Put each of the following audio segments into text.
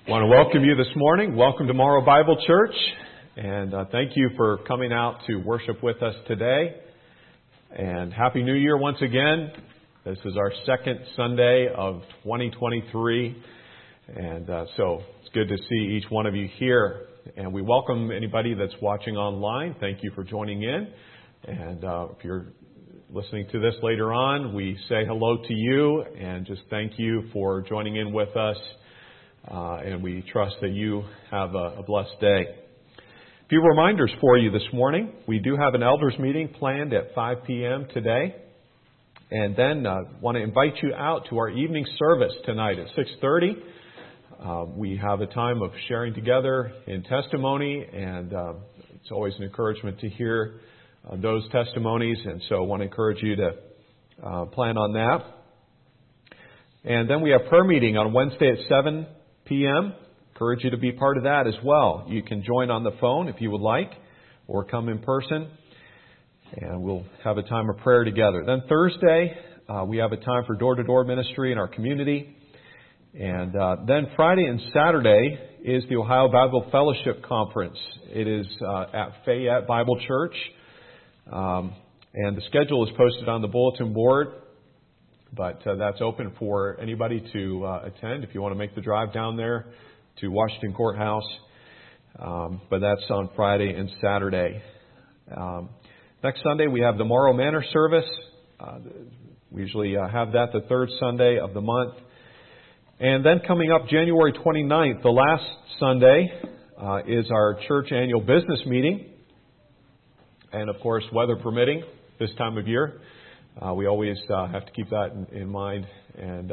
I want to welcome you this morning. Welcome to Morrow Bible Church. And thank you for coming out to worship with us today. And Happy New Year once again. This is our second Sunday of 2023. And so it's good to see each one of you here. And we welcome anybody that's watching online. Thank you for joining in. And if you're listening to this later on, we say hello to you and just thank you for joining in with us. And we trust that you have a blessed day. A few reminders for you this morning. We do have an elders meeting planned at 5 p.m. today. And then want to invite you out to our evening service tonight at 6:30. We have a time of sharing together in testimony, and it's always an encouragement to hear those testimonies. And so I want to encourage you to plan on that. And then we have prayer meeting on Wednesday at 7 p.m. Encourage you to be part of that as well. You can join on the phone if you would like, or come in person, and we'll have a time of prayer together. Then Thursday, we have a time for door-to-door ministry in our community. And then Friday and Saturday is the Ohio Bible Fellowship Conference. It is at Fayette Bible Church, and the schedule is posted on the bulletin board. But that's open for anybody to attend if you want to make the drive down there to Washington Courthouse. But that's on Friday and Saturday. Next Sunday we have the Morrow Manor service. We usually have that the third Sunday of the month. And then coming up January 29th, the last Sunday, is our church annual business meeting. And of course, weather permitting this time of year. We always have to keep that in mind. And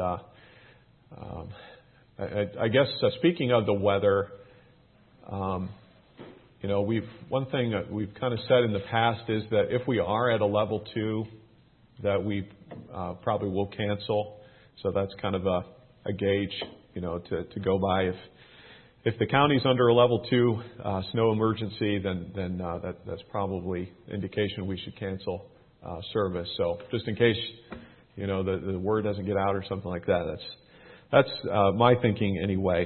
I guess speaking of the weather, one thing that we've kind of said in the past is that if we are at a level 2, that we probably will cancel. So that's kind of a gauge, to go by. If the county's under a level 2 snow emergency, then that's probably indication we should cancel service. So just in case, the word doesn't get out or something like that. That's my thinking anyway.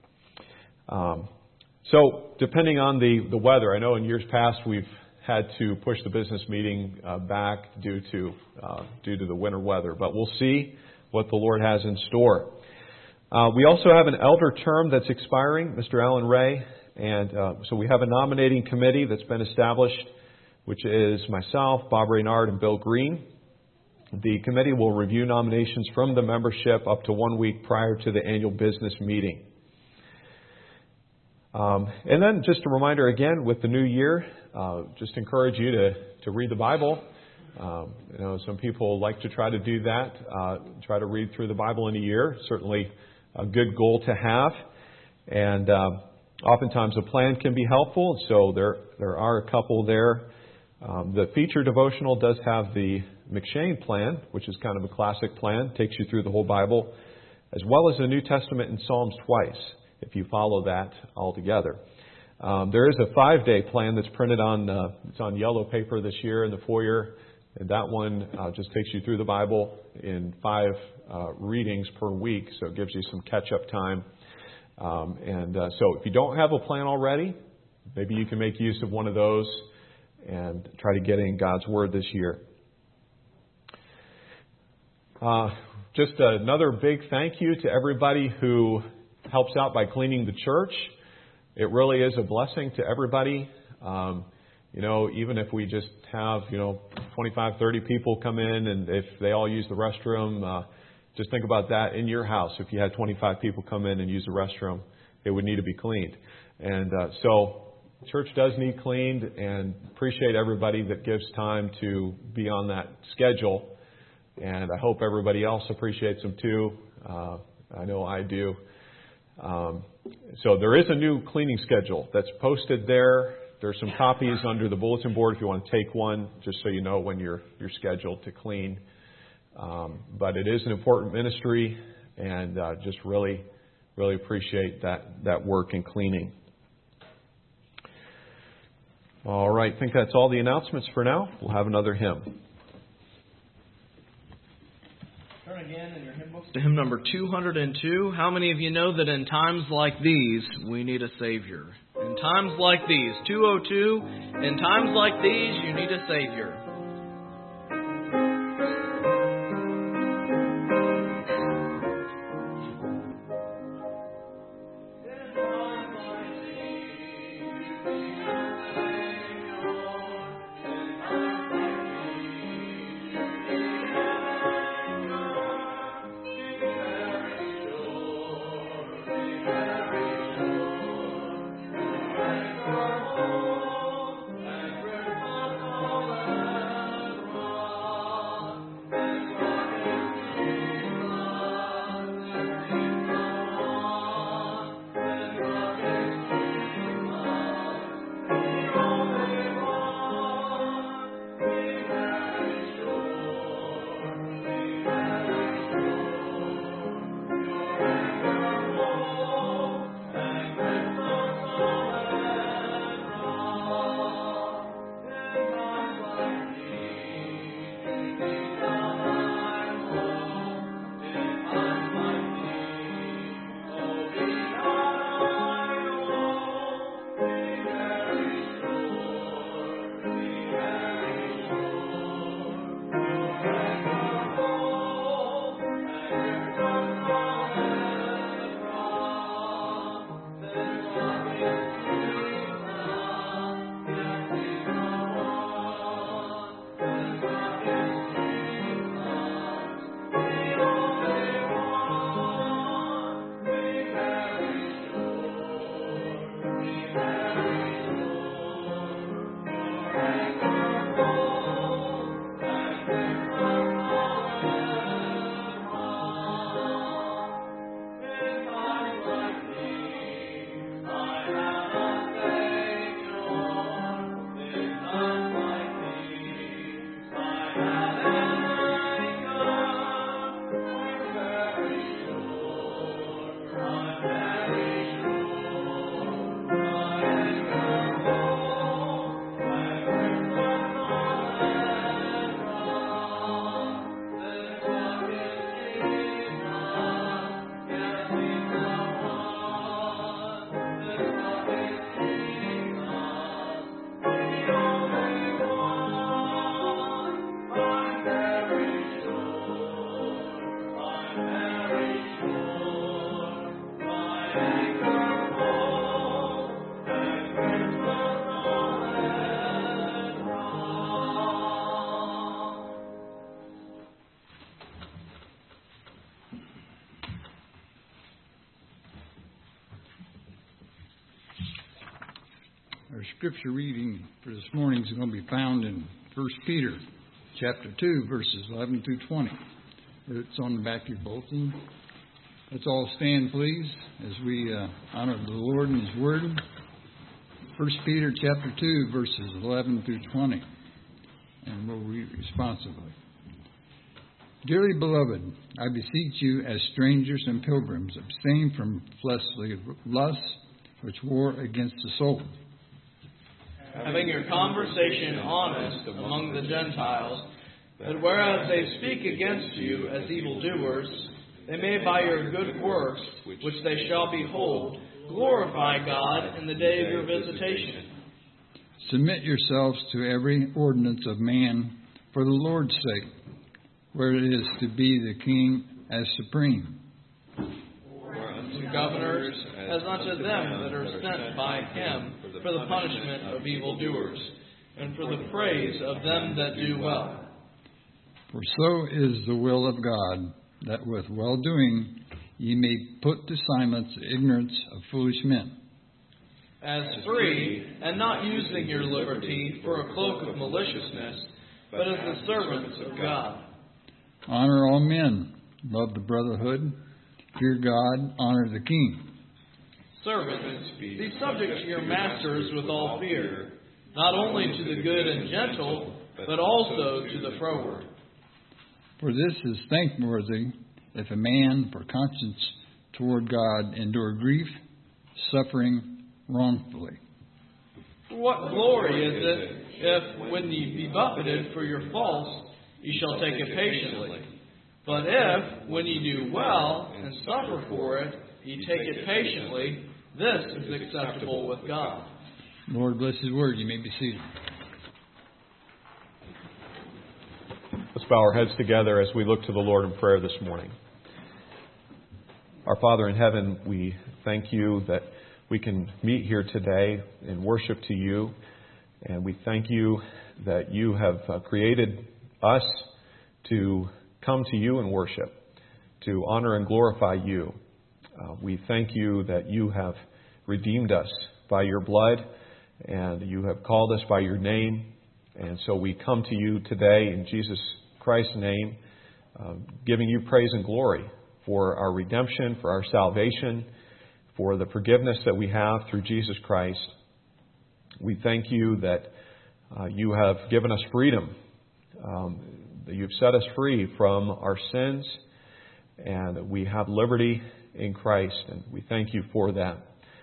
So depending on the weather, I know in years past we've had to push the business meeting back due to the winter weather, but we'll see what the Lord has in store. We also have an elder term that's expiring, Mr. Alan Ray, and so we have a nominating committee that's been established, which is myself, Bob Reynard, and Bill Green. The committee will review nominations from the membership up to 1 week prior to the annual business meeting. And then just a reminder again, with the new year, just encourage you to read the Bible. Some people like to try to do that, try to read through the Bible in a year. Certainly a good goal to have. And oftentimes a plan can be helpful, so there are a couple there. The feature devotional does have the McShane plan, which is kind of a classic plan, takes you through the whole Bible, as well as the New Testament and Psalms twice, if you follow that all together. There is a 5-day plan that's printed it's on yellow paper this year in the foyer, and that one just takes you through the Bible in 5 readings per week, so it gives you some catch-up time. So if you don't have a plan already, maybe you can make use of one of those and try to get in God's Word this year. Just another big thank you to everybody who helps out by cleaning the church. It really is a blessing to everybody. Even if we just have, 25, 30 people come in, and if they all use the restroom, just think about that in your house. If you had 25 people come in and use the restroom, it would need to be cleaned. And so church does need cleaned, and appreciate everybody that gives time to be on that schedule. And I hope everybody else appreciates them too. I know I do. So there is a new cleaning schedule that's posted there. There's some copies under the bulletin board if you want to take one, just so you know when you're scheduled to clean. But it is an important ministry, and just really, really appreciate that work in cleaning. All right, I think that's all the announcements for now. We'll have another hymn. Turn turn again in your hymn books to hymn number 202. How many of you know that in times like these, we need a Savior? In times like these, 202, in times like these, you need a Savior. Our scripture reading for this morning is going to be found in 1 Peter chapter 2, verses 11 through 20. It's on the back of your bulletin. Let's all stand, please, as we honor the Lord and His Word. 1 Peter chapter 2, verses 11 through 20. And we'll read responsibly. Dearly beloved, I beseech you as strangers and pilgrims, abstain from fleshly lusts which war against the soul. Having your conversation honest among the Gentiles, that whereas they speak against you as evildoers, they may by your good works, which they shall behold, glorify God in the day of your visitation. Submit yourselves to every ordinance of man for the Lord's sake, where it is to be the king as supreme. Or unto governors, as unto them that are sent by him for the punishment of evildoers, and for the praise of them that do well. For so is the will of God, that with well-doing ye may put to silence the ignorance of foolish men. As free, and not using your liberty for a cloak of maliciousness, but as the servants of God. Honor all men, love the brotherhood, fear God, honor the king. Servants, be subject to your masters with all fear, not only to the good and gentle, but also to the froward. For this is thankworthy, if a man for conscience toward God endure grief, suffering wrongfully. For what glory is it, if, when ye be buffeted for your faults, ye shall take it patiently? But if, when you do well and suffer for it, you take it patiently, this is acceptable with God. Lord bless His word. You may be seated. Let's bow our heads together as we look to the Lord in prayer this morning. Our Father in heaven, we thank you that we can meet here today and worship to you. And we thank you that you have created us to come to you and worship, to honor and glorify you. We thank you that you have redeemed us by your blood and you have called us by your name. And so we come to you today in Jesus Christ's name, giving you praise and glory for our redemption, for our salvation, for the forgiveness that we have through Jesus Christ. We thank you that you have given us freedom, that you've set us free from our sins, and that we have liberty in Christ, and we thank you for that.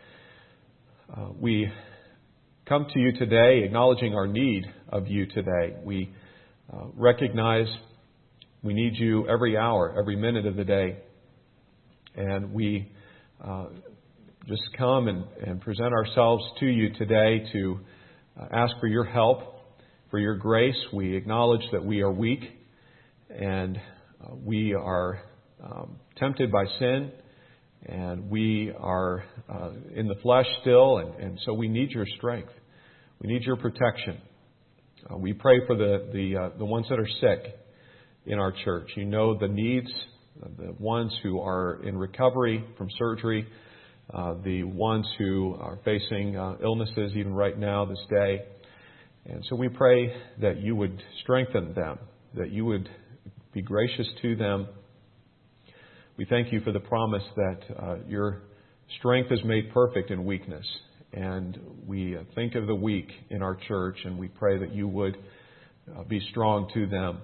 We come to you today acknowledging our need of you today. We recognize we need you every hour, every minute of the day. And we just come and present ourselves to you today to ask for your help, for your grace. We acknowledge that we are weak and we are tempted by sin, and we are in the flesh still, and so we need your strength. We need your protection. We pray for the ones that are sick in our church. You know the needs, the ones who are in recovery from surgery, the ones who are facing illnesses even right now this day. And so we pray that you would strengthen them, that you would be gracious to them. We thank you for the promise that your strength is made perfect in weakness. And we think of the weak in our church, and we pray that you would be strong to them.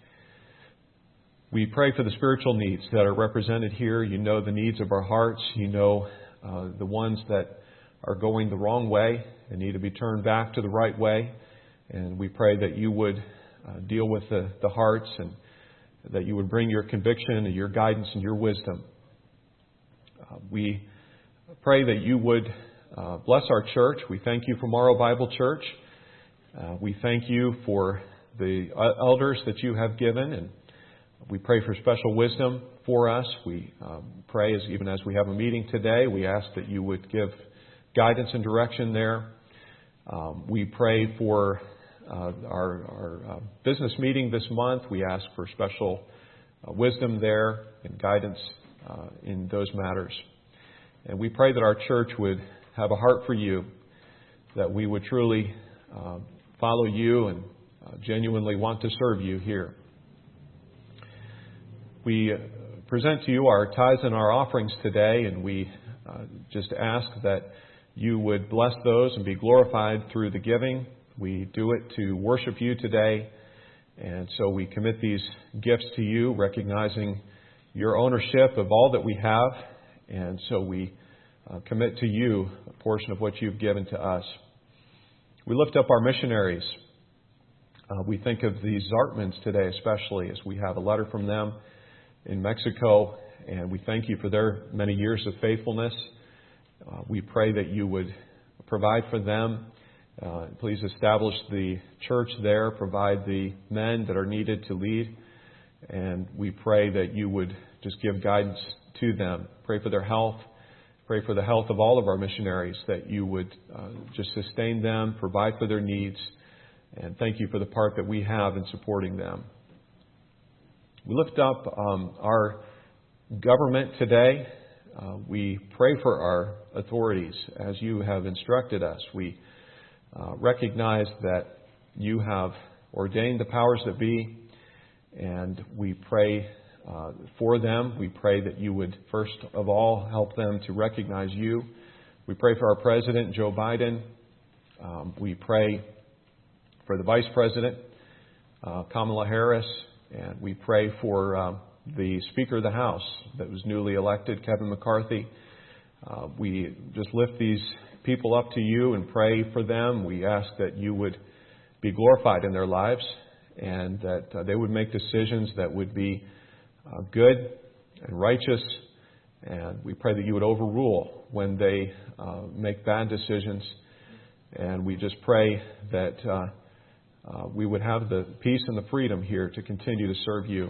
We pray for the spiritual needs that are represented here. You know the needs of our hearts. You know the ones that are going the wrong way and need to be turned back to the right way. And we pray that you would deal with the hearts, and that you would bring your conviction and your guidance and your wisdom. We pray that you would bless our church. We thank you for Morrow Bible Church. We thank you for the elders that you have given, and we pray for special wisdom for us. We pray, even as we have a meeting today, we ask that you would give guidance and direction there. We pray for our business meeting this month. We ask for special wisdom there and guidance in those matters. And we pray that our church would have a heart for you, that we would truly follow you and genuinely want to serve you here. We present to you our tithes and our offerings today, and we just ask that you would bless those and be glorified through the giving. We do it to worship you today, and so we commit these gifts to you, recognizing your ownership of all that we have, and so we commit to you a portion of what you've given to us. We lift up our missionaries. We think of the Zartmans today, especially as we have a letter from them in Mexico, and we thank you for their many years of faithfulness. We pray that you would provide for them. Please establish the church there, provide the men that are needed to lead, and we pray that you would just give guidance to them. Pray for their health. Pray for the health of all of our missionaries, that you would just sustain them, provide for their needs, and thank you for the part that we have in supporting them. We lift up our government today. We pray for our authorities as you have instructed us. We recognize that you have ordained the powers that be, and we pray for them. We pray that you would, first of all, help them to recognize you. We pray for our President, Joe Biden. We pray for the Vice President, Kamala Harris. And we pray for the Speaker of the House that was newly elected, Kevin McCarthy. We just lift these people up to you and pray for them. We ask that you would be glorified in their lives, and that they would make decisions that would be good and righteous, and we pray that you would overrule when they make bad decisions. And we just pray that we would have the peace and the freedom here to continue to serve you.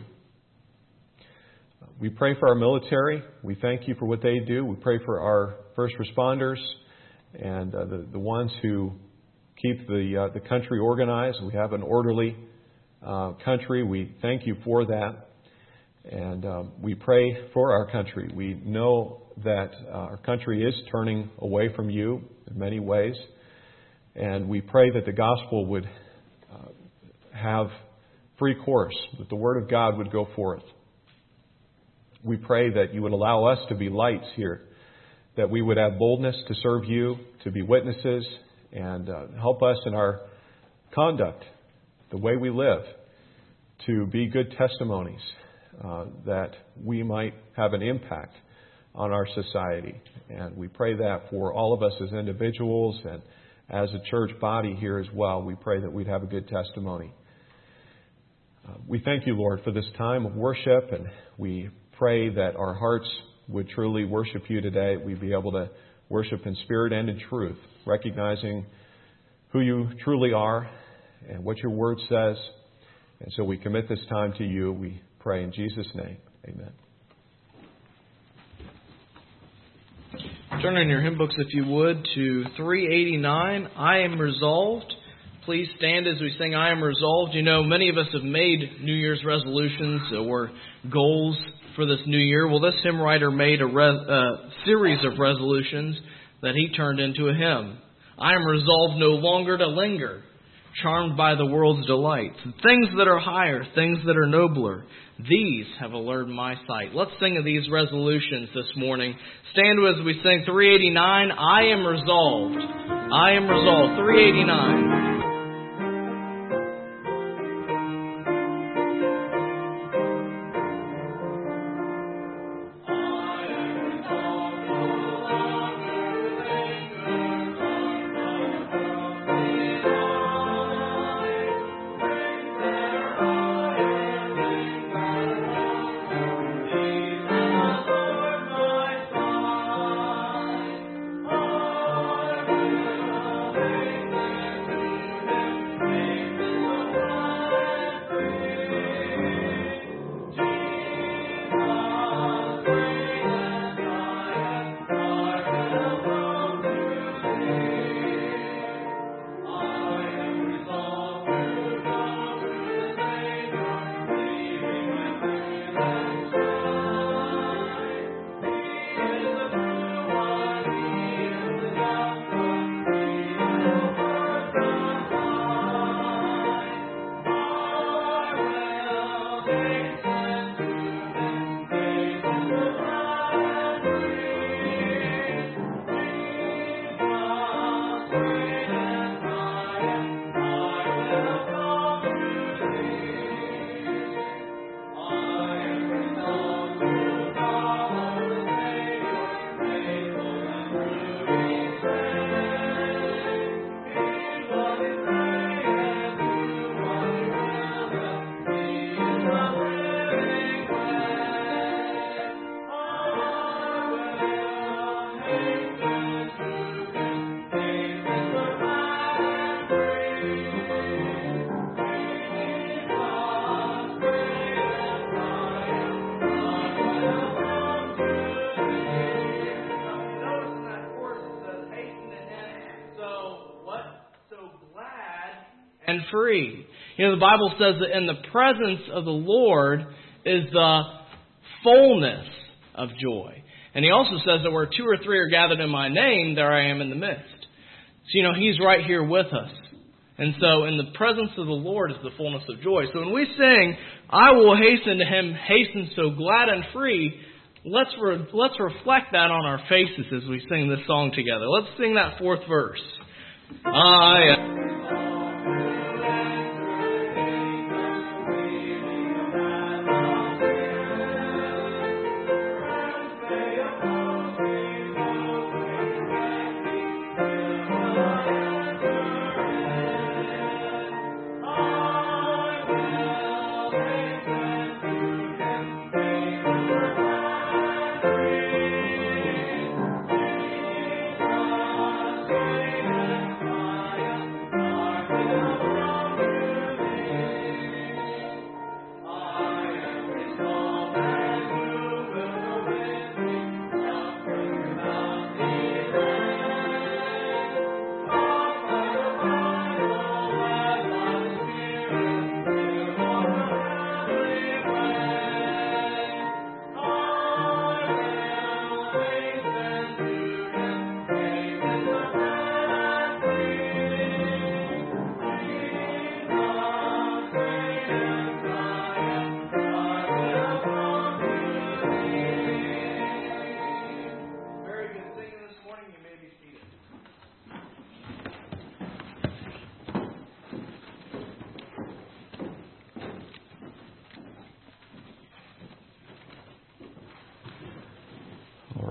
We pray for our military. We thank you for what they do. We pray for our first responders and the ones who keep the country organized. We have an orderly country. We thank you for that. And we pray for our country. We know that our country is turning away from you in many ways. And we pray that the gospel would have free course, that the word of God would go forth. We pray that you would allow us to be lights here, that we would have boldness to serve you, to be witnesses, and help us in our conduct, the way we live, to be good testimonies, that we might have an impact on our society. And we pray that for all of us as individuals and as a church body here as well. We pray that we'd have a good testimony. We thank you, Lord, for this time of worship, and we pray that our hearts would truly worship you today. We'd be able to worship in spirit and in truth, recognizing who you truly are and what your word says. And so we commit this time to you. We pray in Jesus' name. Amen. Turn in your hymn books, if you would, to 389, I Am Resolved. Please stand as we sing I Am Resolved. You know, many of us have made New Year's resolutions or goals for this new year. Well, this hymn writer made a series of resolutions that he turned into a hymn. I am resolved no longer to linger, charmed by the world's delights. Things that are higher, things that are nobler, these have allured my sight. Let's sing of these resolutions this morning. Stand as we sing 389, I am resolved. I am resolved. 389. And free. You know, the Bible says that in the presence of the Lord is the fullness of joy. And he also says that where two or three are gathered in my name, there I am in the midst. So, you know, he's right here with us. And so in the presence of the Lord is the fullness of joy. So when we sing, I will hasten to him, hasten so glad and free, let's reflect that on our faces as we sing this song together. Let's sing that fourth verse. I am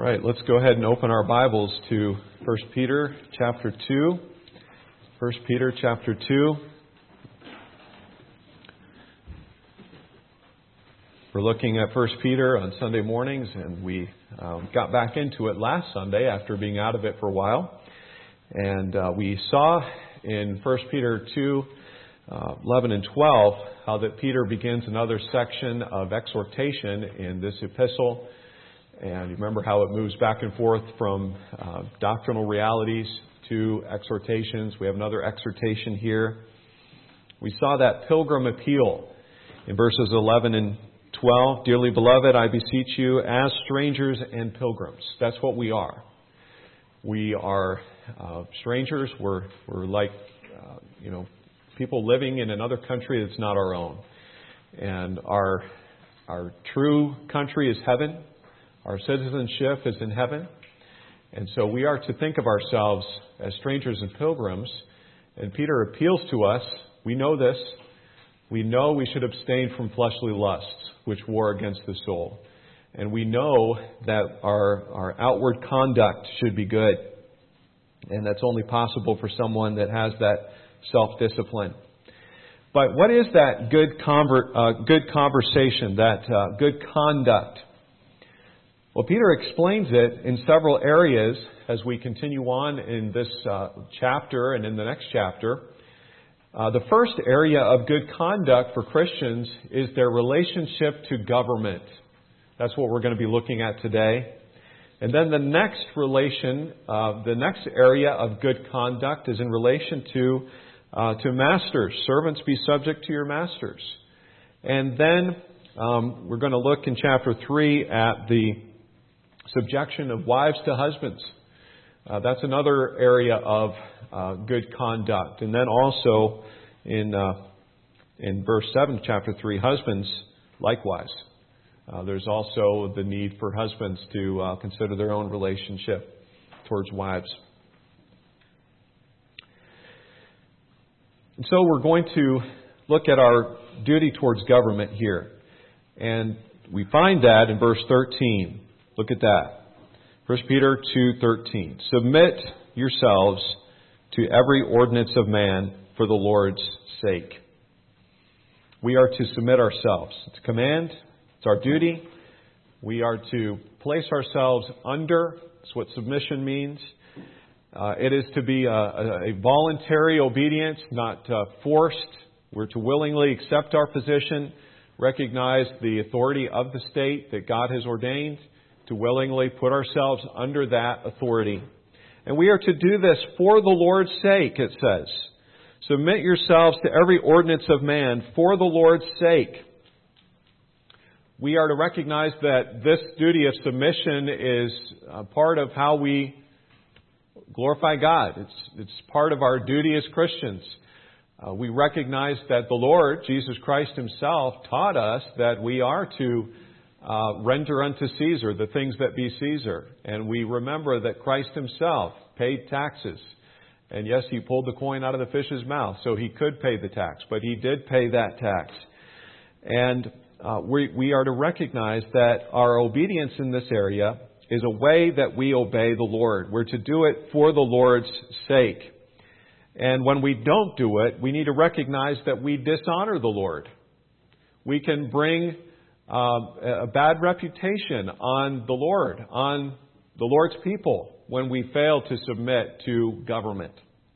right, let's go ahead and open our Bibles to 1 Peter chapter 2. 1 Peter chapter 2. We're looking at 1 Peter on Sunday mornings, and we got back into it last Sunday after being out of it for a while. And we saw in 1 Peter 2, 11 and 12, how that Peter begins another section of exhortation in this epistle. And you remember how it moves back and forth from doctrinal realities to exhortations. We have another exhortation here. We saw that pilgrim appeal in verses 11 and 12. Dearly beloved, I beseech you, as strangers and pilgrims. That's what we are. We are strangers. We're like, people living in another country that's not our own. And our true country is heaven. Our citizenship is in heaven. And so we are to think of ourselves as strangers and pilgrims. And Peter appeals to us. We know this. We know we should abstain from fleshly lusts, which war against the soul. And we know that our outward conduct should be good. And that's only possible for someone that has that self-discipline. But what is that good conversation, that good conduct? Well, Peter explains it in several areas as we continue on in this chapter and in the next chapter. The first area of good conduct for Christians is their relationship to government. That's what we're going to be looking at today. And then the next area of good conduct is in relation to masters. Servants, be subject to your masters. And then we're going to look in chapter 3 at the subjection of wives to husbands. That's another area of good conduct. And then also in verse 7, chapter 3, husbands likewise. There's also the need for husbands to consider their own relationship towards wives. And so we're going to look at our duty towards government here. And we find that in verse 13. Look at that. 1 Peter 2:13. Submit yourselves to every ordinance of man for the Lord's sake. We are to submit ourselves. It's a command. It's our duty. We are to place ourselves under. That's what submission means. It is to be a voluntary obedience, not forced. We're to willingly accept our position, recognize the authority of the state that God has ordained, to willingly put ourselves under that authority. And we are to do this for the Lord's sake, it says. Submit yourselves to every ordinance of man for the Lord's sake. We are to recognize that this duty of submission is a part of how we glorify God. It's part of our duty as Christians. We recognize that the Lord, Jesus Christ Himself, taught us that we are to render unto Caesar the things that be Caesar. And we remember that Christ Himself paid taxes. And yes, He pulled the coin out of the fish's mouth, so He could pay the tax. But He did pay that tax. And we are to recognize that our obedience in this area is a way that we obey the Lord. We're to do it for the Lord's sake. And when we don't do it, we need to recognize that we dishonor the Lord. We can bring a bad reputation on the Lord, on the Lord's people, when we fail to submit to government.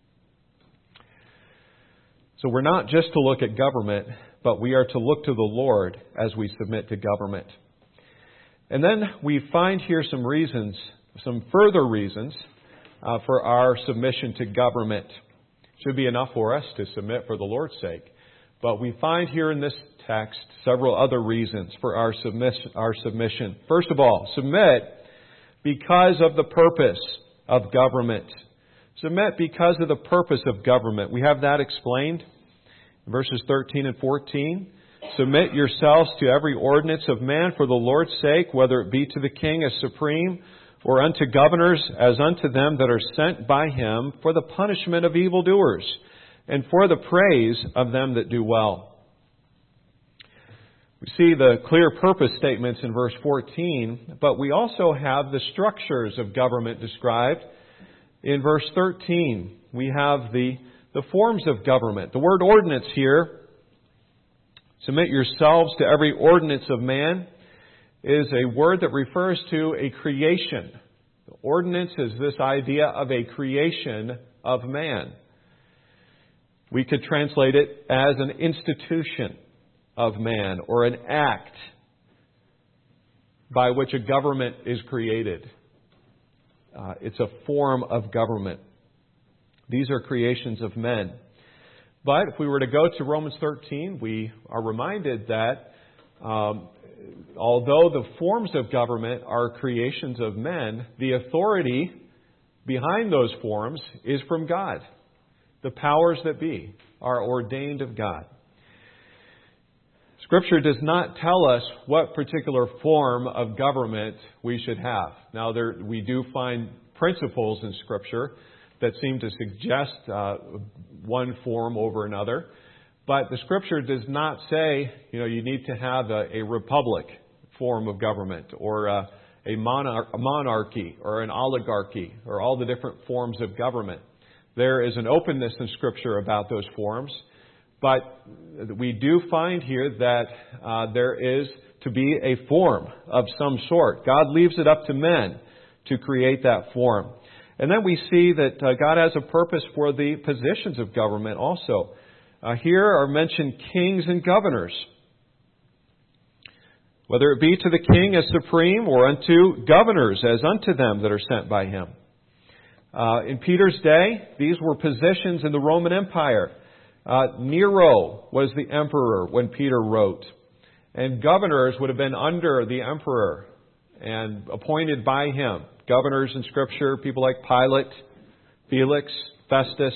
So we're not just to look at government, but we are to look to the Lord as we submit to government. And then we find here some further reasons for our submission to government. Should be enough for us to submit for the Lord's sake. But we find here in this text several other reasons for our submission. First of all, submit because of the purpose of government. Submit because of the purpose of government. We have that explained in verses 13 and 14. Submit yourselves to every ordinance of man for the Lord's sake, whether it be to the king as supreme, or unto governors as unto them that are sent by him, for the punishment of evildoers, and for the praise of them that do well. We see the clear purpose statements in verse 14, but we also have the structures of government described in verse 13. We have the forms of government. The word ordinance here, submit yourselves to every ordinance of man, is a word that refers to a creation. The ordinance is this idea of a creation of man. We could translate it as an institution of man, or an act by which a government is created. It's a form of government. These are creations of men. But if we were to go to Romans 13, we are reminded that although the forms of government are creations of men, the authority behind those forms is from God. The powers that be are ordained of God. Scripture does not tell us what particular form of government we should have. Now, we do find principles in Scripture that seem to suggest one form over another. But the Scripture does not say, you need to have a republic form of government, or a monarchy, or an oligarchy, or all the different forms of government. There is an openness in Scripture about those forms. But we do find here that there is to be a form of some sort. God leaves it up to men to create that form. And then we see that God has a purpose for the positions of government also. Here are mentioned kings and governors. Whether it be to the king as supreme, or unto governors as unto them that are sent by him. In Peter's day, these were positions in the Roman Empire. Nero was the emperor when Peter wrote. And governors would have been under the emperor and appointed by him. Governors in Scripture, people like Pilate, Felix, Festus.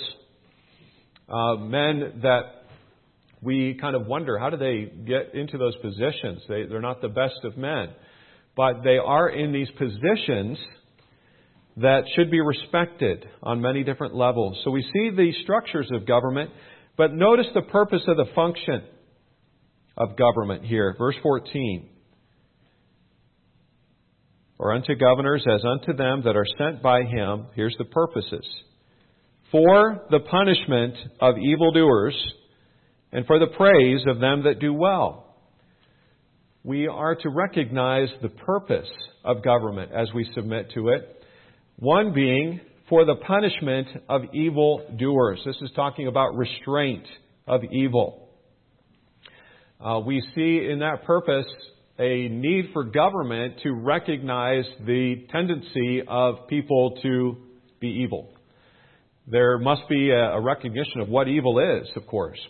Men that we kind of wonder, how do they get into those positions? They're not the best of men. But they are in these positions that should be respected on many different levels. So we see the structures of government. But notice the purpose of the function of government here. Verse 14. Or unto governors as unto them that are sent by him. Here's the purposes. For the punishment of evildoers, and for the praise of them that do well. We are to recognize the purpose of government as we submit to it. One being for the punishment of evildoers. This is talking about restraint of evil. We see in that purpose a need for government to recognize the tendency of people to be evil. There must be a recognition of what evil is, of course.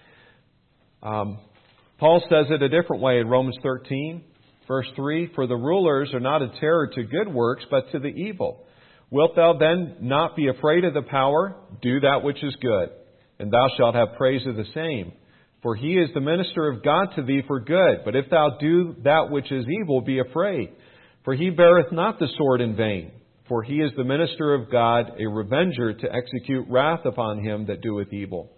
Paul says it a different way in Romans 13, verse 3, For the rulers are not a terror to good works, but to the evil. Wilt thou then not be afraid of the power? Do that which is good, and thou shalt have praise of the same. For he is the minister of God to thee for good. But if thou do that which is evil, be afraid. For he beareth not the sword in vain. For he is the minister of God, a revenger to execute wrath upon him that doeth evil.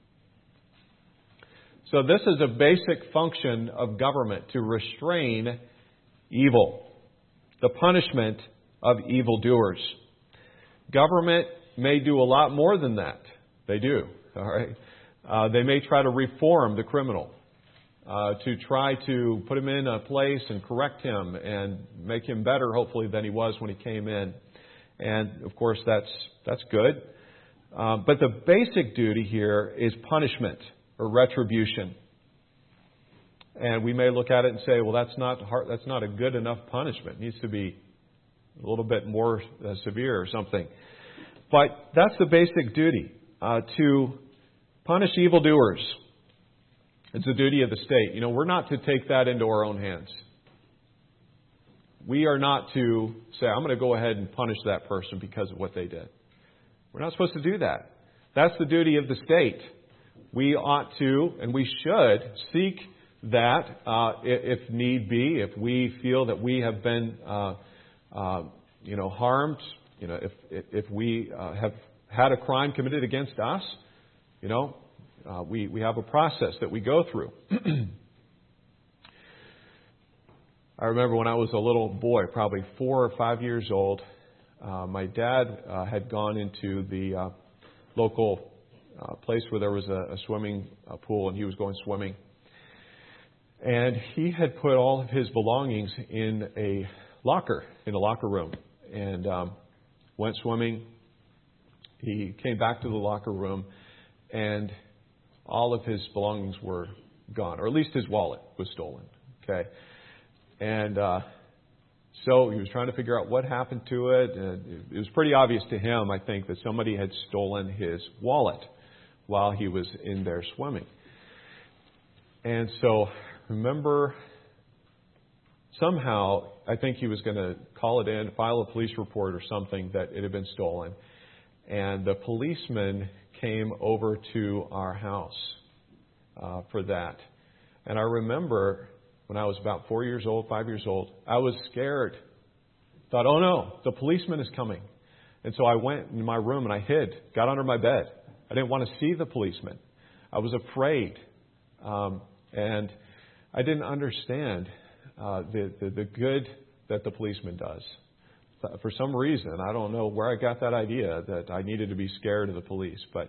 So this is a basic function of government, to restrain evil. The punishment of evildoers. Government may do a lot more than that. They do. All right. They may try to reform the criminal, to try to put him in a place and correct him and make him better, hopefully, than he was when he came in. And of course, that's good. But the basic duty here is punishment or retribution. And we may look at it and say, well, that's not a good enough punishment. It needs to be a little bit more severe or something. But that's the basic duty, to punish evildoers. It's the duty of the state. We're not to take that into our own hands. We are not to say, I'm going to go ahead and punish that person because of what they did. We're not supposed to do that. That's the duty of the state. We ought to, and we should, seek that if need be, if we feel that we have been harmed, if we have had a crime committed against us, we have a process that we go through. I remember when I was a little boy, probably 4 or 5 years old, my dad had gone into the local place where there was a swimming pool, and he was going swimming. And he had put all of his belongings in a locker room, and went swimming. He came back to the locker room, and all of his belongings were gone, or at least his wallet was stolen. Okay, and so he was trying to figure out what happened to it. And it was pretty obvious to him, I think, that somebody had stolen his wallet while he was in there swimming. And so, remember, somehow, I think he was going to call it in, file a police report or something that it had been stolen. And the policeman came over to our house for that. And I remember when I was about 4 years old, 5 years old, I was scared. Thought, oh no, the policeman is coming. And so I went in my room and I hid, got under my bed. I didn't want to see the policeman. I was afraid. And I didn't understand the good that the policeman does. For some reason, I don't know where I got that idea that I needed to be scared of the police, but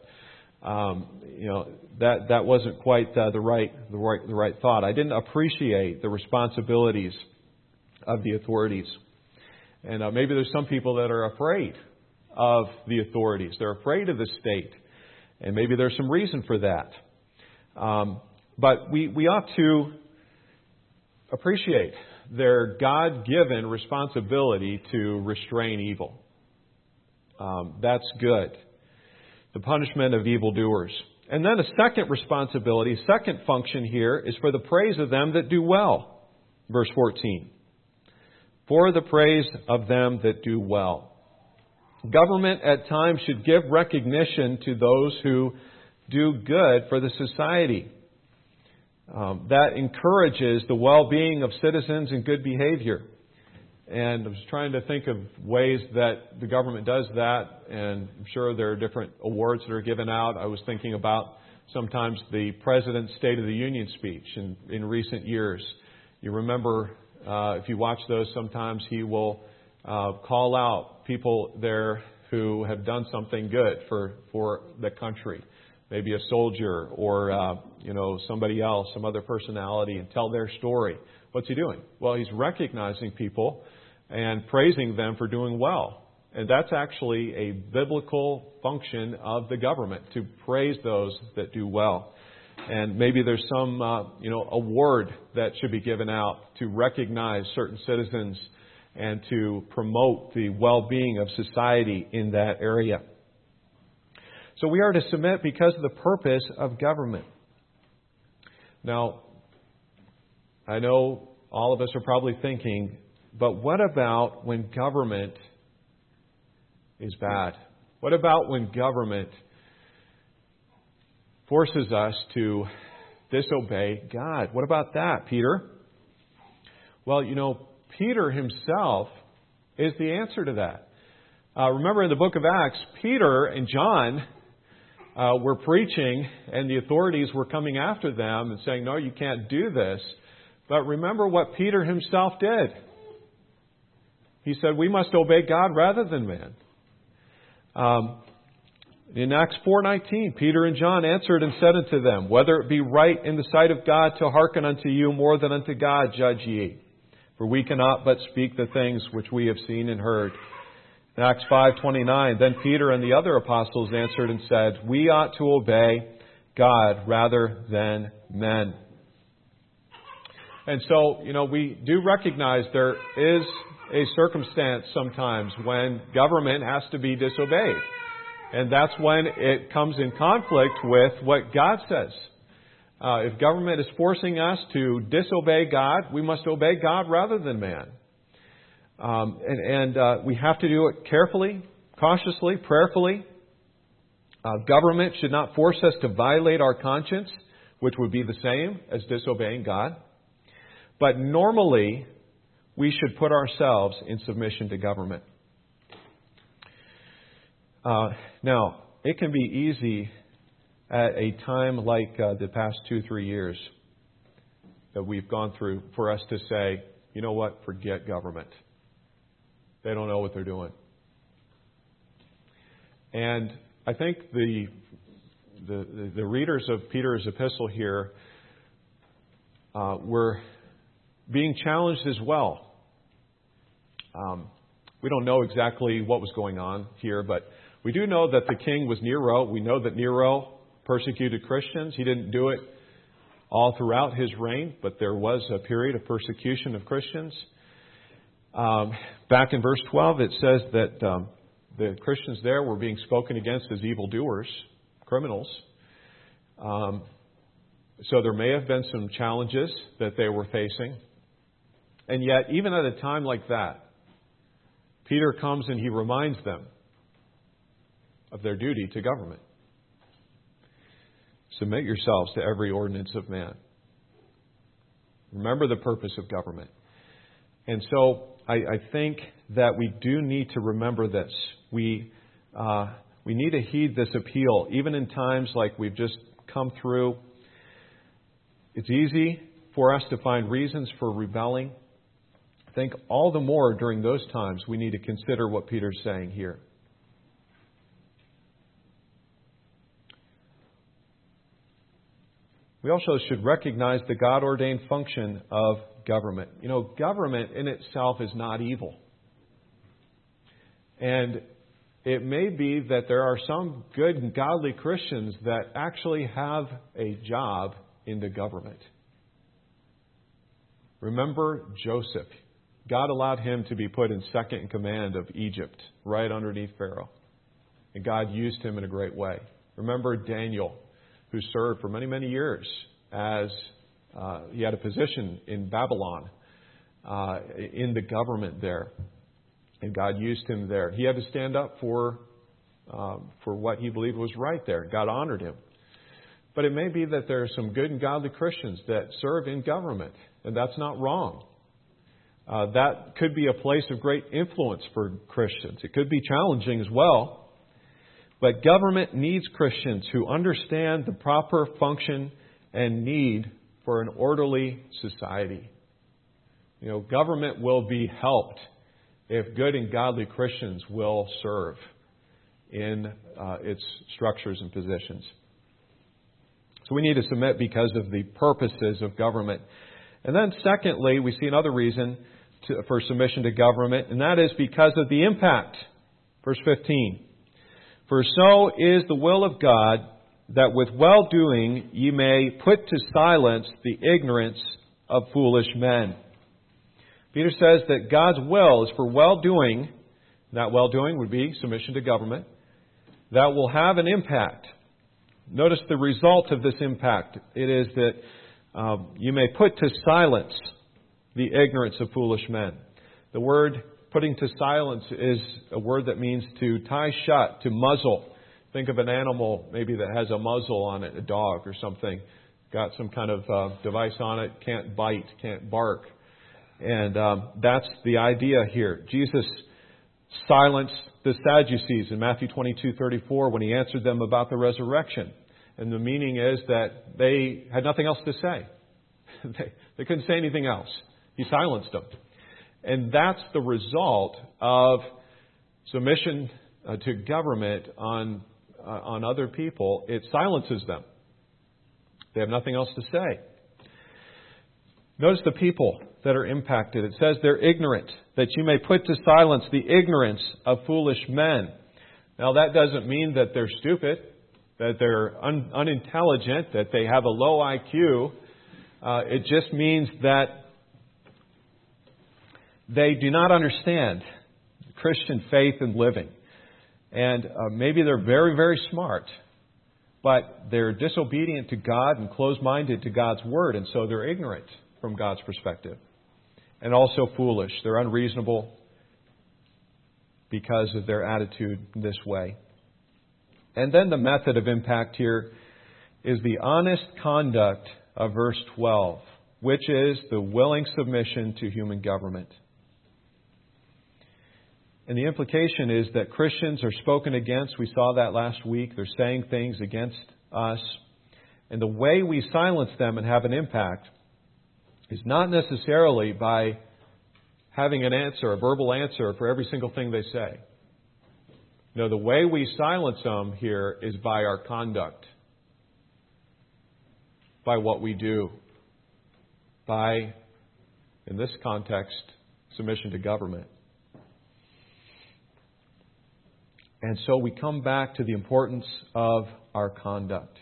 that wasn't quite the right thought. I didn't appreciate the responsibilities of the authorities, and maybe there's some people that are afraid of the authorities. They're afraid of the state, and maybe there's some reason for that. But we ought to appreciate their God-given responsibility to restrain evil. That's good. The punishment of evildoers. And then a second responsibility, second function here is for the praise of them that do well. Verse 14. For the praise of them that do well. Government at times should give recognition to those who do good for the society. That encourages the well-being of citizens and good behavior. And I was trying to think of ways that the government does that, and I'm sure there are different awards that are given out. I was thinking about sometimes the President's State of the Union speech in recent years. You remember, if you watch those, sometimes he will call out people there who have done something good for the country. Maybe a soldier or, somebody else, some other personality, and tell their story. What's he doing? Well, he's recognizing people and praising them for doing well. And that's actually a biblical function of the government, to praise those that do well. And maybe there's some, award that should be given out to recognize certain citizens and to promote the well-being of society in that area. So we are to submit because of the purpose of government. Now, I know all of us are probably thinking, but what about when government is bad? What about when government forces us to disobey God? What about that, Peter? Well, Peter himself is the answer to that. Remember in the book of Acts, Peter and John were preaching, and the authorities were coming after them and saying, no, you can't do this. But remember what Peter himself did. He said, we must obey God rather than man. In Acts 4:19, Peter and John answered and said unto them, whether it be right in the sight of God to hearken unto you more than unto God, judge ye. For we cannot but speak the things which we have seen and heard. In Acts 5:29, then Peter and the other apostles answered and said, we ought to obey God rather than men. And so, we do recognize there is a circumstance sometimes when government has to be disobeyed. And that's when it comes in conflict with what God says. If government is forcing us to disobey God, we must obey God rather than man. We have to do it carefully, cautiously, prayerfully. Government should not force us to violate our conscience, which would be the same as disobeying God. But normally, we should put ourselves in submission to government. Now, it can be easy at a time like the past 2-3 years that we've gone through for us to say, you know what? Forget government. They don't know what they're doing. And I think the readers of Peter's epistle here were being challenged as well. We don't know exactly what was going on here, but we do know that the king was Nero. We know that Nero persecuted Christians. He didn't do it all throughout his reign, but there was a period of persecution of Christians. Back in verse 12, it says that the Christians there were being spoken against as evildoers, criminals. So there may have been some challenges that they were facing. And yet, even at a time like that, Peter comes and he reminds them of their duty to government. Submit yourselves to every ordinance of man. Remember the purpose of government. And so I think that we do need to remember this. We need to heed this appeal, even in times like we've just come through. It's easy for us to find reasons for rebelling. I think all the more during those times we need to consider what Peter's saying here. We also should recognize the God-ordained function of government. You know, government in itself is not evil. And it may be that there are some good and godly Christians that actually have a job in the government. Remember Joseph. God allowed him to be put in second in command of Egypt, right underneath Pharaoh. And God used him in a great way. Remember Daniel, who served for many, many years as he had a position in Babylon, in the government there. And God used him there. He had to stand up for what he believed was right there. God honored him. But it may be that there are some good and godly Christians that serve in government, and that's not wrong. That could be a place of great influence for Christians. It could be challenging as well. But government needs Christians who understand the proper function and need for an orderly society. You know, government will be helped if good and godly Christians will serve in its structures and positions. So we need to submit because of the purposes of government. And then secondly, we see another reason for submission to government, and that is because of the impact. Verse 15. For so is the will of God, that with well-doing ye may put to silence the ignorance of foolish men. Peter says that God's will is for well-doing. That well-doing would be submission to government. That will have an impact. Notice the result of this impact. It is that you may put to silence the ignorance of foolish men. The word putting to silence is a word that means to tie shut, to muzzle. Think of an animal maybe that has a muzzle on it, a dog or something. Got some kind of device on it, can't bite, can't bark. And that's the idea here. Jesus silenced the Sadducees in Matthew 22:34 when he answered them about the resurrection. And the meaning is that they had nothing else to say. They couldn't say anything else. He silenced them. And that's the result of submission to government on other people. It silences them. They have nothing else to say. Notice the people that are impacted. It says they're ignorant, that you may put to silence the ignorance of foolish men. Now that doesn't mean that they're stupid, that they're unintelligent, that they have a low IQ. It just means that they do not understand Christian faith and living. And maybe they're very, very smart, but they're disobedient to God and closed-minded to God's Word, and so they're ignorant from God's perspective. And also foolish. They're unreasonable because of their attitude this way. And then the method of impact here is the honest conduct of verse 12, which is the willing submission to human government. And the implication is that Christians are spoken against. We saw that last week. They're saying things against us. And the way we silence them and have an impact is not necessarily by having an answer, a verbal answer for every single thing they say. No, the way we silence them here is by our conduct, by what we do, by, in this context, submission to government. And so we come back to the importance of our conduct.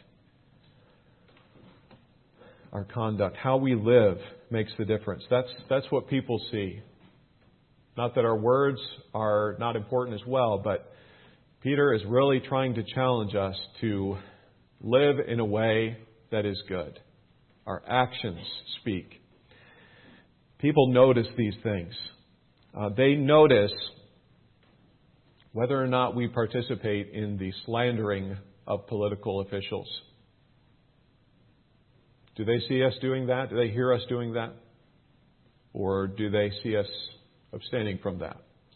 Our conduct, how we live, makes the difference. That's what people see. Not that our words are not important as well, but Peter is really trying to challenge us to live in a way that is good. Our actions speak. People notice these things. They notice whether or not we participate in the slandering of political officials. Do they see us doing that? Do they hear us doing that? Or do they see us abstaining from that?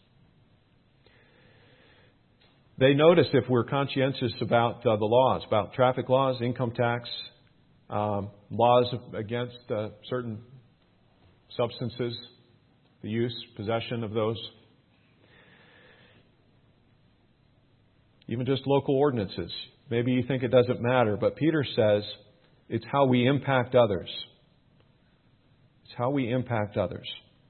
They notice if we're conscientious about the laws, about traffic laws, income tax, laws against certain substances, the use, possession of those. Even just local ordinances. Maybe you think it doesn't matter, but Peter says it's how we impact others. It's how we impact others.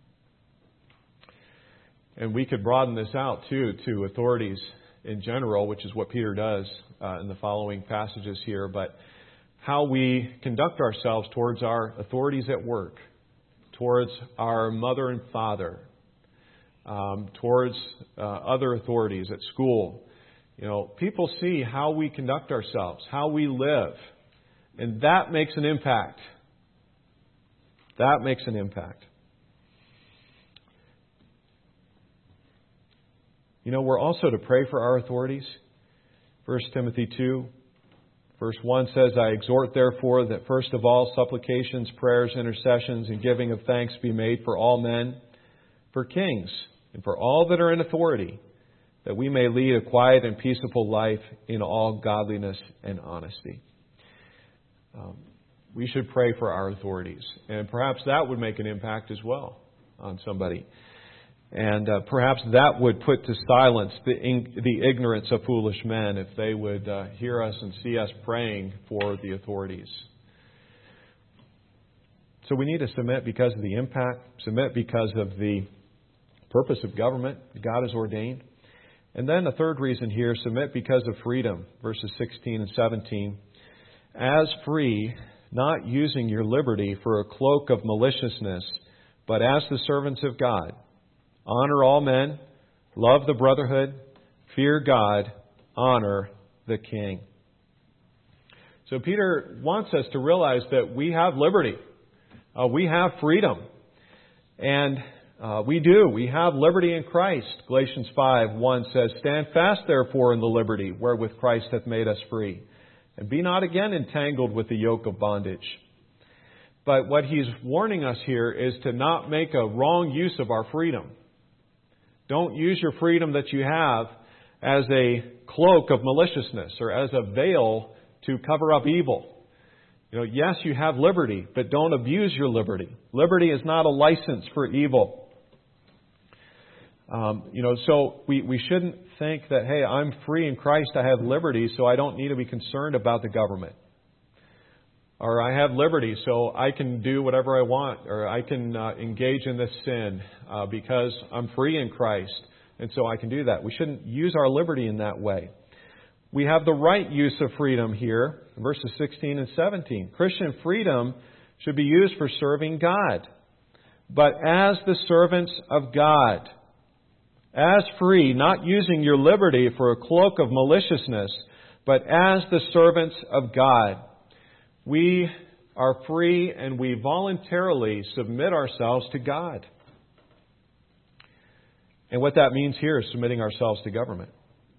And we could broaden this out, too, to authorities in general, which is what Peter does in the following passages here. But how we conduct ourselves towards our authorities at work, towards our mother and father, towards other authorities at school. You know, people see how we conduct ourselves, how we live, and that makes an impact. That makes an impact. You know, we're also to pray for our authorities. 1 Timothy 2, verse 1 says, I exhort therefore that first of all supplications, prayers, intercessions, and giving of thanks be made for all men, for kings, and for all that are in authority, that we may lead a quiet and peaceable life in all godliness and honesty. We should pray for our authorities. And perhaps that would make an impact as well on somebody. And perhaps that would put to silence the ignorance of foolish men if they would hear us and see us praying for the authorities. So we need to submit because of the impact, submit because of the purpose of government God has ordained. And then the third reason here, submit because of freedom, verses 16 and 17. As free, not using your liberty for a cloak of maliciousness, but as the servants of God. Honor all men, love the brotherhood, fear God, honor the king. So Peter wants us to realize that we have liberty. We have freedom. And we do. We have liberty in Christ. Galatians 5:1 says, Stand fast therefore in the liberty wherewith Christ hath made us free, and be not again entangled with the yoke of bondage. But what he's warning us here is to not make a wrong use of our freedom. Don't use your freedom that you have as a cloak of maliciousness or as a veil to cover up evil. You know, yes, you have liberty, but don't abuse your liberty. Liberty is not a license for evil. So we shouldn't think that, hey, I'm free in Christ, I have liberty, so I don't need to be concerned about the government. Or I have liberty, so I can do whatever I want, or I can engage in this sin because I'm free in Christ, and so I can do that. We shouldn't use our liberty in that way. We have the right use of freedom here, verses 16 and 17. Christian freedom should be used for serving God, but as the servants of God. As free, not using your liberty for a cloak of maliciousness, but as the servants of God. We are free and we voluntarily submit ourselves to God. And what that means here is submitting ourselves to government.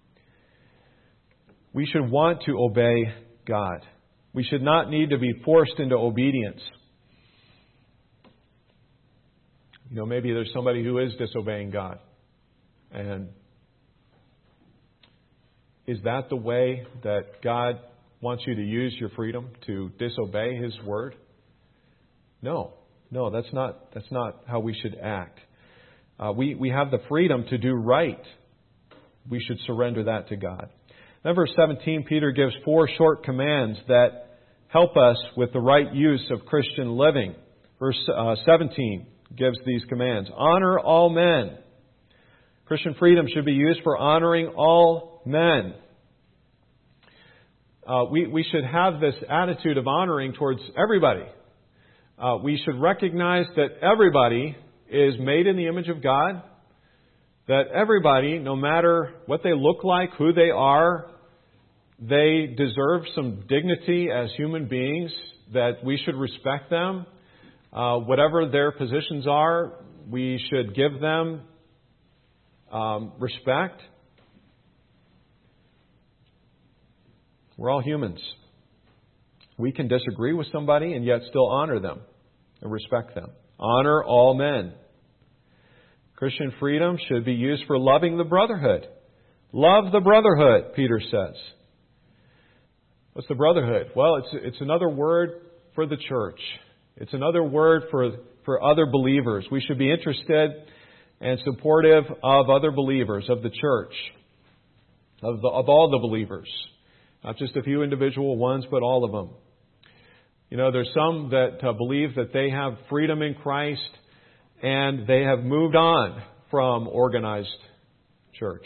We should want to obey God. We should not need to be forced into obedience. You know, maybe there's somebody who is disobeying God. And is that the way that God wants you to use your freedom, to disobey His word? No, that's not how we should act. We have the freedom to do right. We should surrender that to God. Then verse 17, Peter gives 4 short commands that help us with the right use of Christian living. Verse 17 gives these commands. Honor all men. Christian freedom should be used for honoring all men. We should have this attitude of honoring towards everybody. We should recognize that everybody is made in the image of God, that everybody, no matter what they look like, who they are, they deserve some dignity as human beings, that we should respect them. Whatever their positions are, we should give them respect. We're all humans. We can disagree with somebody and yet still honor them and respect them. Honor all men. Christian freedom should be used for loving the brotherhood. Love the brotherhood, Peter says. What's the brotherhood? Well, it's another word for the church. It's another word for other believers. We should be interested and supportive of other believers, of the church, of all the believers. Not just a few individual ones, but all of them. You know, there's some that believe that they have freedom in Christ and they have moved on from organized church.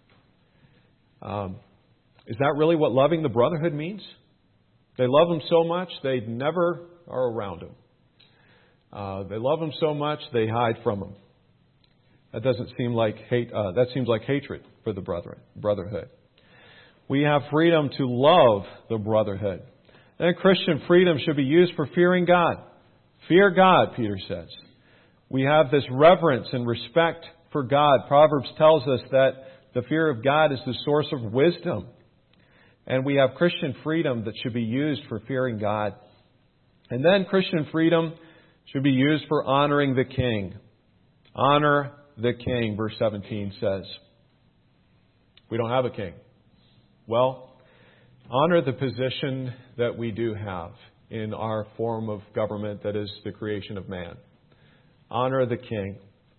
Is that really what loving the brotherhood means? They love them so much they never are around them. They love them so much they hide from them. That doesn't seem like hate. That seems like hatred for the brotherhood. We have freedom to love the brotherhood. Then Christian freedom should be used for fearing God. Fear God, Peter says. We have this reverence and respect for God. Proverbs tells us that the fear of God is the source of wisdom. And we have Christian freedom that should be used for fearing God. And then Christian freedom should be used for honoring the king. Honor the king, verse 17 says. We don't have a king. Well, honor the position that we do have in our form of government that is the creation of man. Honor the king.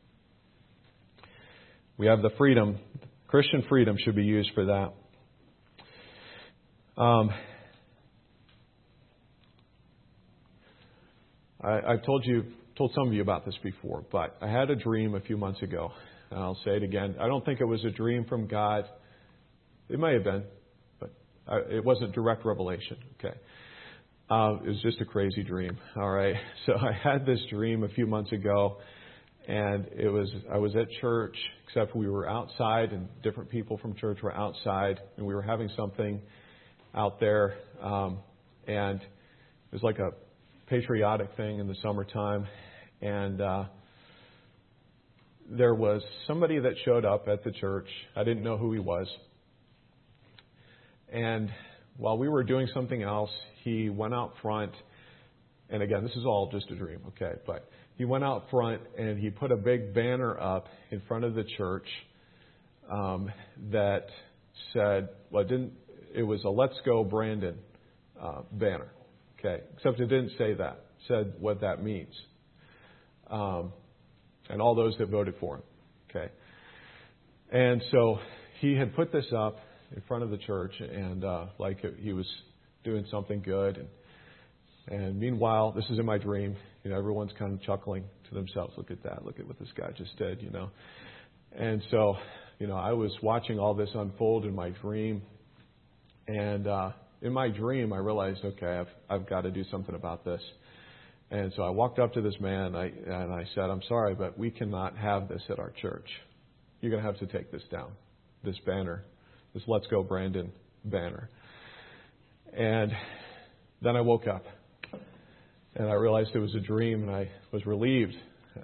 We have the freedom. Christian freedom should be used for that. I've told some of you about this before, but I had a dream a few months ago, and I'll say it again. I don't think it was a dream from God. It may have been, but it wasn't direct revelation. Okay, it was just a crazy dream. All right, so I had this dream a few months ago, and I was at church, except we were outside, and different people from church were outside, and we were having something out there, and it was like a patriotic thing in the summertime, and there was somebody that showed up at the church. I didn't know who he was. And while we were doing something else, he went out front, and again, this is all just a dream, okay, but he went out front and he put a big banner up in front of the church that said, well, it was a Let's Go Brandon banner. Okay, except it didn't say that. It said what that means. And all those that voted for him. Okay. And so he had put this up in front of the church, and he was doing something good. And meanwhile, this is in my dream. You know, everyone's kind of chuckling to themselves. Look at that. Look at what this guy just did, you know. And so, you know, I was watching all this unfold in my dream. And in my dream, I realized, okay, I've got to do something about this. And so I walked up to this man and I said, I'm sorry, but we cannot have this at our church. You're going to have to take this down, this banner, this Let's Go Brandon banner. And then I woke up and I realized it was a dream, and I was relieved.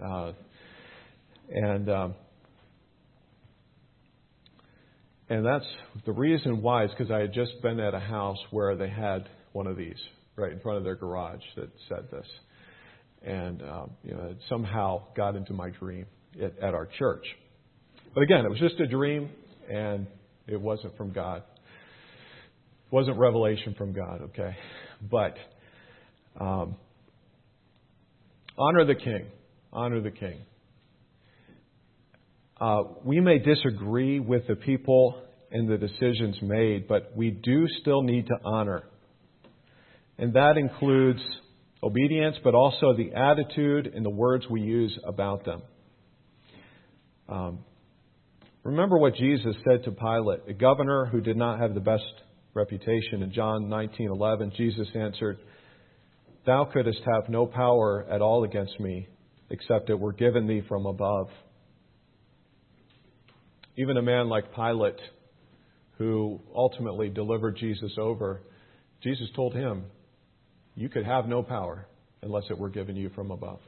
And that's the reason why is because I had just been at a house where they had one of these right in front of their garage that said this. And, it somehow got into my dream at our church. But again, it was just a dream, and it wasn't from God. It wasn't revelation from God, okay? But honor the king. Honor the king. we may disagree with the people and the decisions made, but we do still need to honor. And that includes obedience, but also the attitude and the words we use about them. Remember what Jesus said to Pilate, a governor who did not have the best reputation. In John 19:11, Jesus answered, "Thou couldst have no power at all against me, except it were given thee from above." Even a man like Pilate, who ultimately delivered Jesus over, Jesus told him, "You could have no power unless it were given you from above."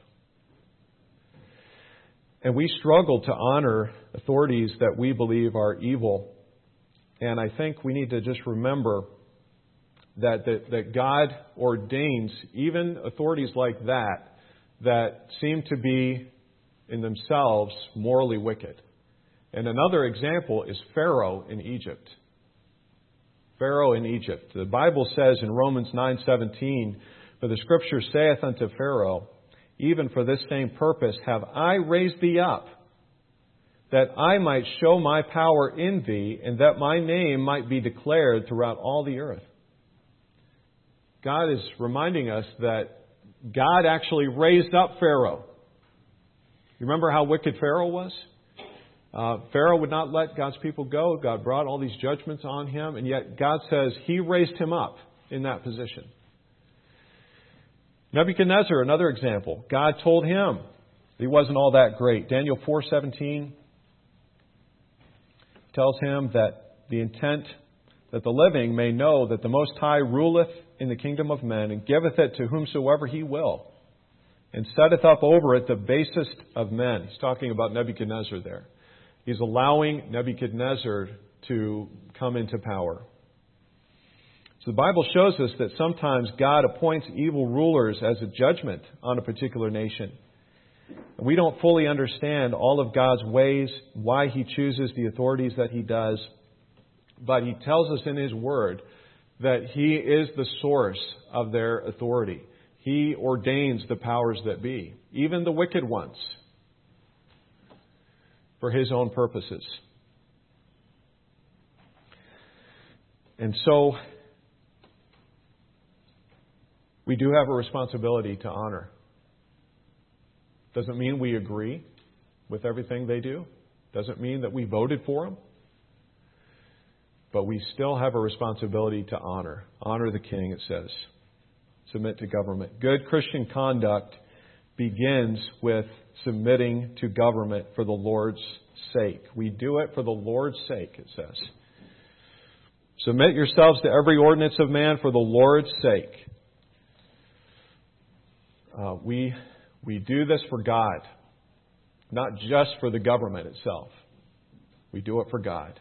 And we struggle to honor authorities that we believe are evil. And I think we need to just remember that God ordains even authorities like that seem to be in themselves morally wicked. And another example is Pharaoh in Egypt. Pharaoh in Egypt. The Bible says in Romans 9:17, "For the Scripture saith unto Pharaoh, even for this same purpose have I raised thee up, that I might show my power in thee, and that my name might be declared throughout all the earth." God is reminding us that God actually raised up Pharaoh. You remember how wicked Pharaoh was? Pharaoh would not let God's people go. God brought all these judgments on him, and yet God says He raised him up in that position. Nebuchadnezzar, another example. God told him he wasn't all that great. Daniel 4:17 tells him that the intent that the living may know that the Most High ruleth in the kingdom of men, and giveth it to whomsoever He will, and setteth up over it the basest of men. He's talking about Nebuchadnezzar there. He's allowing Nebuchadnezzar to come into power. So the Bible shows us that sometimes God appoints evil rulers as a judgment on a particular nation. And we don't fully understand all of God's ways, why He chooses the authorities that He does. But He tells us in His Word that He is the source of their authority. He ordains the powers that be, even the wicked ones, for His own purposes. And so we do have a responsibility to honor. Doesn't mean we agree with everything they do. Doesn't mean that we voted for them. But we still have a responsibility to honor. Honor the king, it says. Submit to government. Good Christian conduct begins with submitting to government for the Lord's sake. We do it for the Lord's sake, it says. Submit yourselves to every ordinance of man for the Lord's sake. We do this for God, not just for the government itself. We do it for God.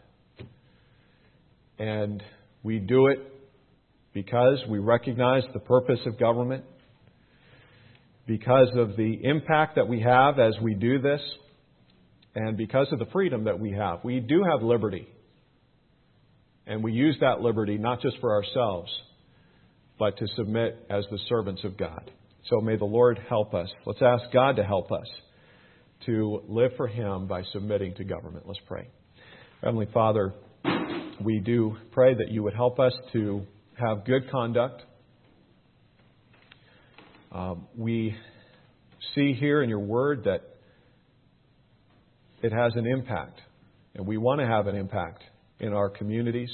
And we do it because we recognize the purpose of government, because of the impact that we have as we do this, and because of the freedom that we have. We do have liberty. And we use that liberty not just for ourselves, but to submit as the servants of God. So may the Lord help us. Let's ask God to help us to live for Him by submitting to government. Let's pray. Heavenly Father, we do pray that You would help us to have good conduct. We see here in Your Word that it has an impact, and we want to have an impact in our communities.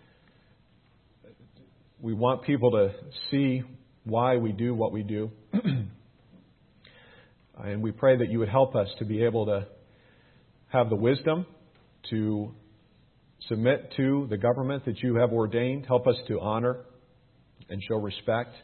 We want people to see why we do what we do. And we pray that You would help us to be able to have the wisdom to submit to the government that You have ordained. Help us to honor and show respect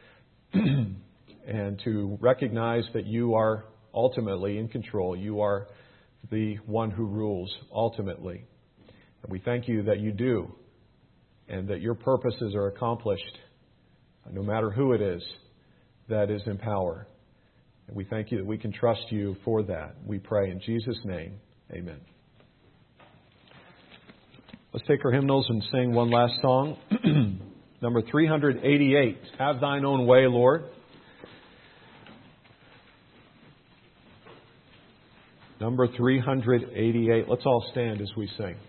and to recognize that You are ultimately in control. You are the one who rules ultimately. And we thank You that You do, and that Your purposes are accomplished no matter who it is that is in power. And we thank You that we can trust You for that. We pray in Jesus' name. Amen. Let's take our hymnals and sing one last song. Number 388, Have Thine Own Way, Lord. Number Number 388. Let's all stand as we sing.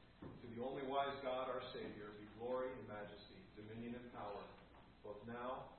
only wise God, our Savior, be glory and majesty, dominion and power, both now